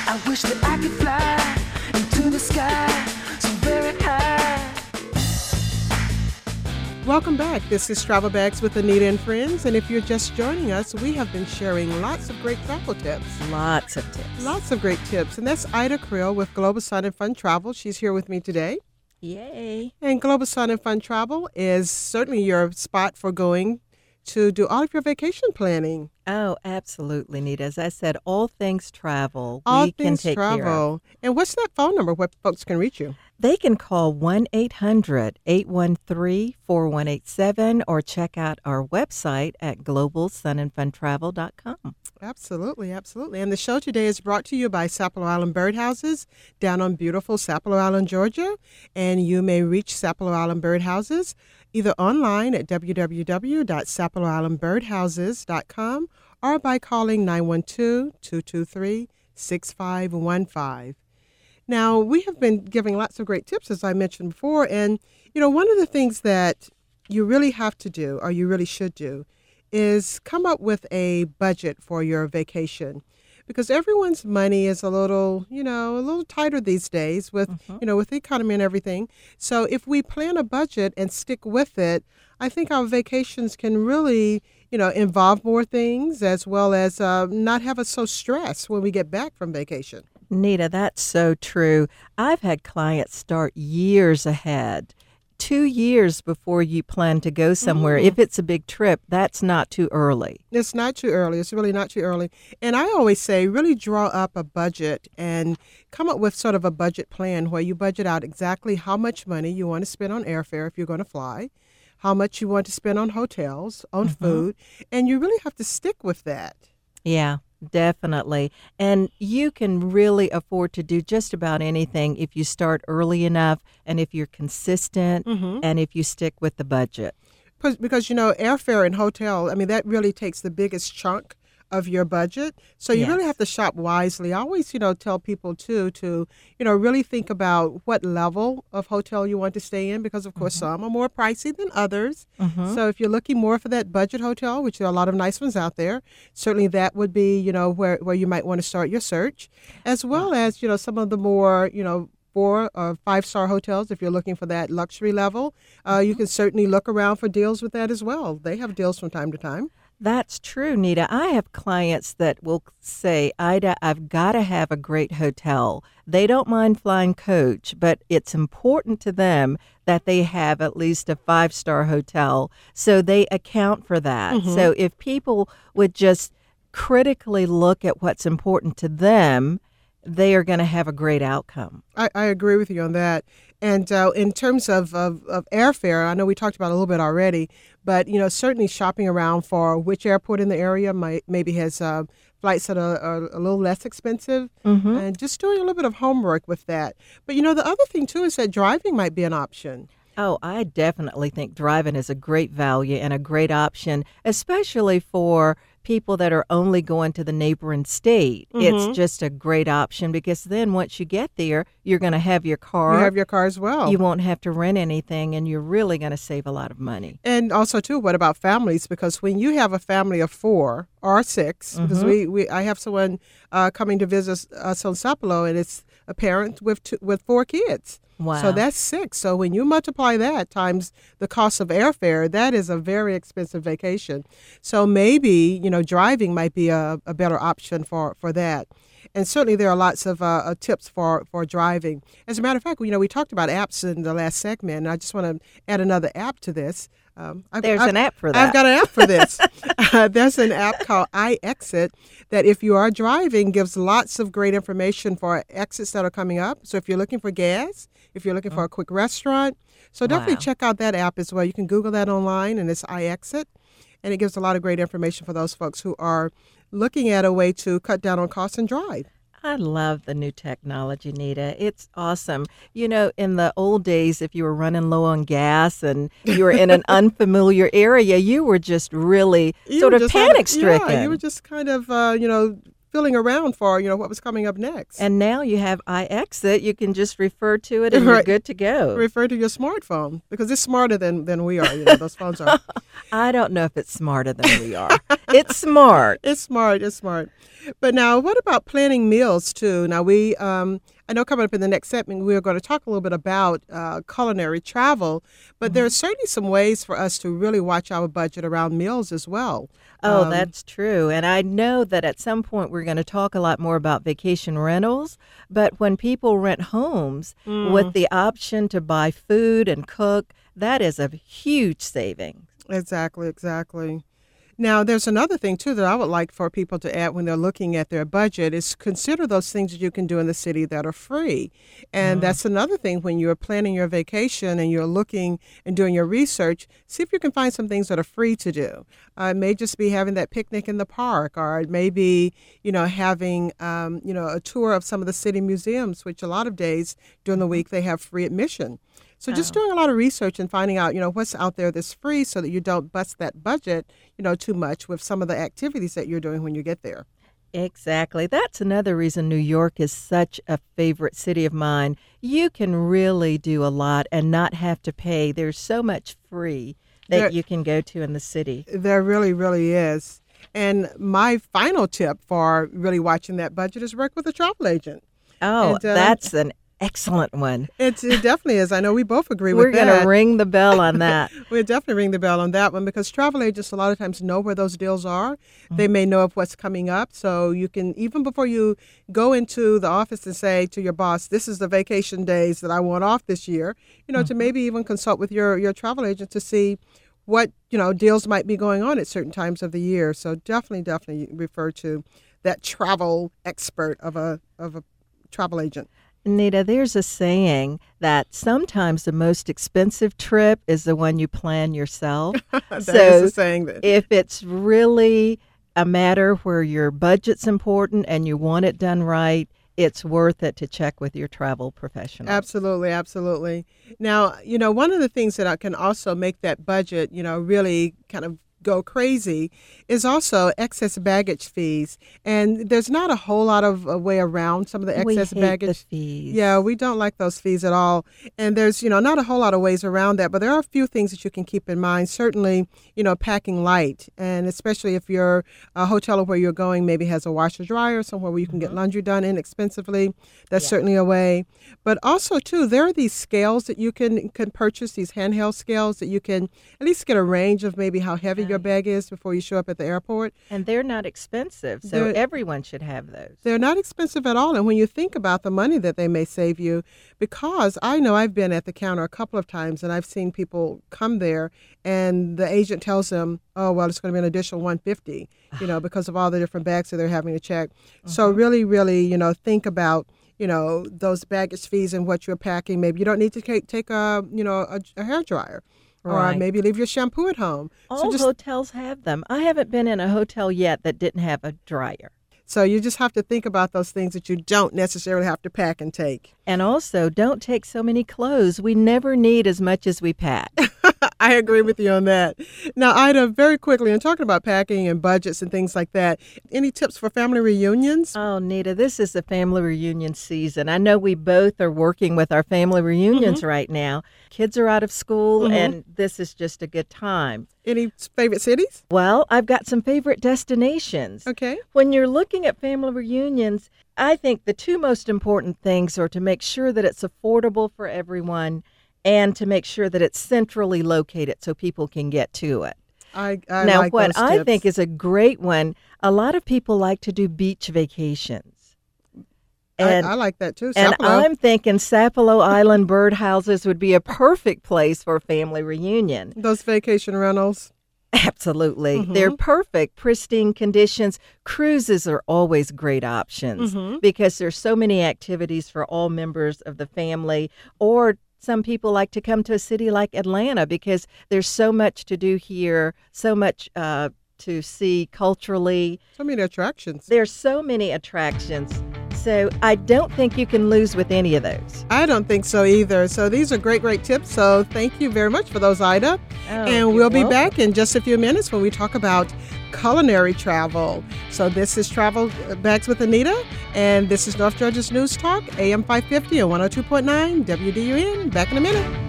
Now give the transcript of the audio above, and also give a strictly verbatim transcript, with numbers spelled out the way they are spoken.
I wish that I could fly into the sky so very high. Welcome back. This is Travel Bags with Anita and Friends. And if you're just joining us, we have been sharing lots of great travel tips. Lots of tips. Lots of great tips. And that's Ida Creel with Global Sun and Fun Travel. She's here with me today. Yay. And Global Sun and Fun Travel is certainly your spot for going to do all of your vacation planning. Oh, absolutely, Nita. As I said, all things travel, all we things can take travel. care of. And what's that phone number where folks can reach you? They can call one eight hundred, eight one three, four one eight seven or check out our website at global sun and fun travel dot com. Absolutely, absolutely. And the show today is brought to you by Sapelo Island Birdhouses down on beautiful Sapelo Island, Georgia. And you may reach Sapelo Island Birdhouses either online at w w w dot sapelo island birdhouses dot com or by calling nine one two, two two three, six five one five. Now, we have been giving lots of great tips, as I mentioned before. And, you know, one of the things that you really have to do, or you really should do, is come up with a budget for your vacation. Because everyone's money is a little, you know, a little tighter these days with, mm-hmm. you know, with the economy and everything. So if we plan a budget and stick with it, I think our vacations can really, you know, involve more things as well as uh, not have us so stressed when we get back from vacation. Nita, that's so true. I've had clients start years ahead, two years before you plan to go somewhere. Mm. If it's a big trip, that's not too early. It's not too early. It's really not too early. And I always say really draw up a budget and come up with sort of a budget plan where you budget out exactly how much money you want to spend on airfare if you're going to fly, how much you want to spend on hotels, on mm-hmm. food, and you really have to stick with that. Yeah. Definitely. And you can really afford to do just about anything if you start early enough and if you're consistent mm-hmm. and if you stick with the budget. Because, you know, airfare and hotel, I mean, that really takes the biggest chunk of your budget. So you yes. really have to shop wisely. I always, you know, tell people, too, to, you know, really think about what level of hotel you want to stay in because, of course, mm-hmm. some are more pricey than others. Mm-hmm. So if you're looking more for that budget hotel, which there are a lot of nice ones out there, certainly that would be, you know, where, where you might want to start your search, as well wow. as, you know, some of the more, you know, four or five-star hotels. If you're looking for that luxury level, uh, mm-hmm. you can certainly look around for deals with that as well. They have deals from time to time. That's true, Nita. I have clients that will say, Ida, I've got to have a great hotel. They don't mind flying coach, but it's important to them that they have at least a five-star hotel. So they account for that. Mm-hmm. So if people would just critically look at what's important to them, they are going to have a great outcome. I, I agree with you on that. And uh, in terms of, of, of airfare, I know we talked about it a little bit already, but, you know, certainly shopping around for which airport in the area might maybe has uh, flights that are, are a little less expensive mm-hmm. and just doing a little bit of homework with that. But, you know, the other thing, too, is that driving might be an option. Oh, I definitely think driving is a great value and a great option, especially for people that are only going to the neighboring state. Mm-hmm. It's just a great option because then once you get there, you're going to have your car. You have your car as well. You won't have to rent anything, and you're really going to save a lot of money. And also, too, what about families? Because when you have a family of four or six, mm-hmm. because we, we I have someone uh, coming to visit us on Sapelo, and it's a parent with two, with four kids. Wow. So that's six. So when you multiply that times the cost of airfare, that is a very expensive vacation. So maybe, you know, driving might be a, a better option for, for that. And certainly there are lots of uh, tips for, for driving. As a matter of fact, you know, we talked about apps in the last segment, and I just want to add another app to this. Um, I've, There's I've, an app for that. I've got an app for this. uh, there's an app called iExit that if you are driving gives lots of great information for exits that are coming up. So if you're looking for gas, if you're looking for a quick restaurant, so definitely wow. check out that app as well. You can Google that online, and it's iExit, and it gives a lot of great information for those folks who are looking at a way to cut down on costs and drive. I love the new technology, Nita. It's awesome. You know, in the old days, if you were running low on gas and you were in an unfamiliar area, you were just really you sort of just panic-stricken. Yeah, you were just kind of, uh, you know, feeling around for, you know, what was coming up next. And now you have iExit. You can just refer to it and you're Right. good to go. Refer to your smartphone because it's smarter than, than we are. You know, those phones are. I don't know if it's smarter than we are. It's smart. It's smart. It's smart. But now, what about planning meals too? Now, we, um, I know coming up in the next segment, we are going to talk a little bit about uh, culinary travel, but there are certainly some ways for us to really watch our budget around meals as well. Oh, Um, that's true. And I know that at some point we're going to talk a lot more about vacation rentals. But when people rent homes with the option to buy food and cook, that is a huge saving. Exactly, exactly. Now, there's another thing, too, that I would like for people to add when they're looking at their budget is consider those things that you can do in the city that are free. And that's another thing when you're planning your vacation and you're looking and doing your research, see if you can find some things that are free to do. Uh, it may just be having that picnic in the park, or it may be, you know, having, um, you know, a tour of some of the city museums, which a lot of days during the week they have free admission. So just Oh. doing a lot of research and finding out, you know, what's out there that's free so that you don't bust that budget, you know, too much with some of the activities that you're doing when you get there. Exactly. That's another reason New York is such a favorite city of mine. You can really do a lot and not have to pay. There's so much free that There- you can go to in the city. There really, really is. And my final tip for really watching that budget is work with a travel agent. Oh, And, uh, that's an excellent one. It's, it definitely is. I know we both agree We're with going that. to ring the bell on that. We'll definitely ring the bell on that one because travel agents a lot of times know where those deals are. They may know of what's coming up. So you can, even before you go into the office and say to your boss, this is the vacation days that I want off this year, you know, to maybe even consult with your, your travel agent to see what, you know, deals might be going on at certain times of the year. So definitely, definitely refer to that travel expert of a, of a travel agent. Nita, there's a saying that sometimes the most expensive trip is the one you plan yourself. That So is the saying that. if it's really a matter where your budget's important and you want it done right, it's worth it to check with your travel professional. Absolutely, absolutely. Now, you know, one of the things that I can also make that budget, you know, really kind of go crazy is also excess baggage fees. And there's not a whole lot of a way around some of the We excess hate baggage. the fees. Yeah, we don't like those fees at all. And there's, you know, not a whole lot of ways around that, but there are a few things that you can keep in mind. Certainly, you know, packing light, and especially if your a hotel where you're going maybe has a washer dryer, somewhere where you can get laundry done inexpensively. That's Yeah. certainly a way. But also, too, there are these scales that you can, can purchase, these handheld scales that you can at least get a range of maybe how heavy your bag is before you show up at the airport. And they're not expensive, so They're- everyone should have those. They're not expensive at all. And when you think about the money that they may save you, because I know I've been at the counter a couple of times and I've seen people come there and the agent tells them, oh, well, it's going to be an additional one hundred fifty dollars, you know, because of all the different bags that they're having to check. So really, really, you know, think about, you know, those baggage fees and what you're packing. Maybe you don't need to take, take a, you know, a, a hair dryer. Or Right. maybe leave your shampoo at home. All So just hotels have them. I haven't been in a hotel yet that didn't have a dryer. so you just have to think about those things that you don't necessarily have to pack and take. And also, don't take so many clothes. We never need as much as we pack. I agree with you on that. Now, Ida, very quickly, in talking about packing and budgets and things like that, any tips for family reunions? Oh, Nita, this is the family reunion season. I know we both are working with our family reunions right now. Kids are out of school, and this is just a good time. Any favorite cities? Well, I've got some favorite destinations. Okay. When you're looking at family reunions, I think the two most important things are to make sure that it's affordable for everyone and to make sure that it's centrally located so people can get to it. I, I now, like what those I tips. think is a great one, a lot of people like to do beach vacations. And, I, I like that too. and Sapelo. I'm thinking Sapelo Island birdhouses would be a perfect place for a family reunion. Those vacation rentals. Absolutely. Mm-hmm. They're perfect, pristine conditions. Cruises are always great options Mm-hmm. because there's so many activities for all members of the family. Or some people like to come to a city like Atlanta because there's so much to do here, so much uh, to see culturally. So many attractions. There's so many attractions. So I don't think you can lose with any of those. I don't think so either. So these are great, great tips. So thank you very much for those, Ida. Oh, and we'll be back in just a few minutes when we talk about culinary travel. So this is Travel Bags with Anita, and this is North Georgia's News Talk, A M five fifty and one oh two point nine W D U N. Back in a minute.